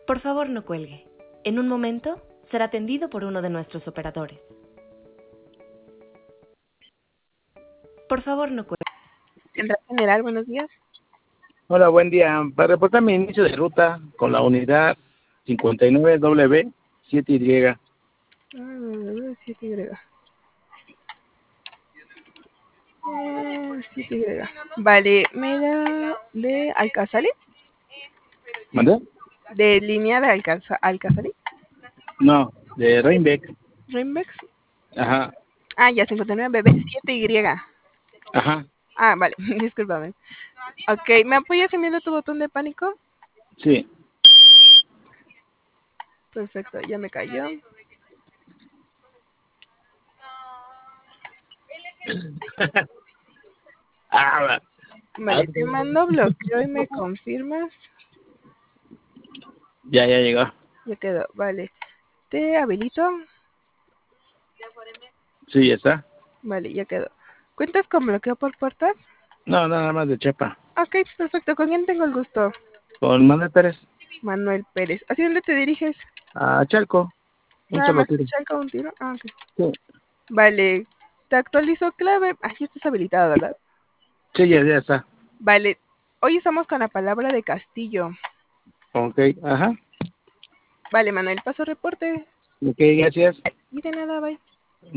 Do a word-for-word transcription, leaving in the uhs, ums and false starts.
Por favor, no cuelgue. En un momento será atendido por uno de nuestros operadores. Por favor, no cuelgue. Central General, buenos días. Hola, buen día. Para reportar mi inicio de ruta con la unidad cincuenta y nueve W siete Y. Ah, siete Y. Ah, siete Y. Vale, ¿me da de Alcazali? ¿Mandé? ¿De línea de Alcaza Alcazali? No, de Reinbeck. ¿Rainbex? Ajá, Ah, ya, cincuenta y nueve B siete Y. ajá, Ah, vale, discúlpame. Ok, ¿me apoyas enviando tu botón de pánico? sí. Perfecto, ya me cayó. ah, Vale, te mando bloqueo y me confirmas. ya, ya llegó. Ya quedó, vale. Te habilito. Sí, ya está. Vale, ya quedó. ¿Cuentas con bloqueo por puertas? No, nada más de Chepa. Ok, perfecto. ¿Con quién tengo el gusto? Con Manuel Pérez. Manuel Pérez. ¿Hacia dónde te diriges? A Chalco. Un Nada solo más, tiro. Chalco, un tiro. Ah, ok. Sí, Vale, te actualizo clave. Aquí estás habilitado, ¿verdad? sí, ya, ya está. Vale, hoy estamos con la palabra de Castillo. Ok, ajá. Vale, Manuel, paso reporte. Ok, gracias. Y de nada, bye.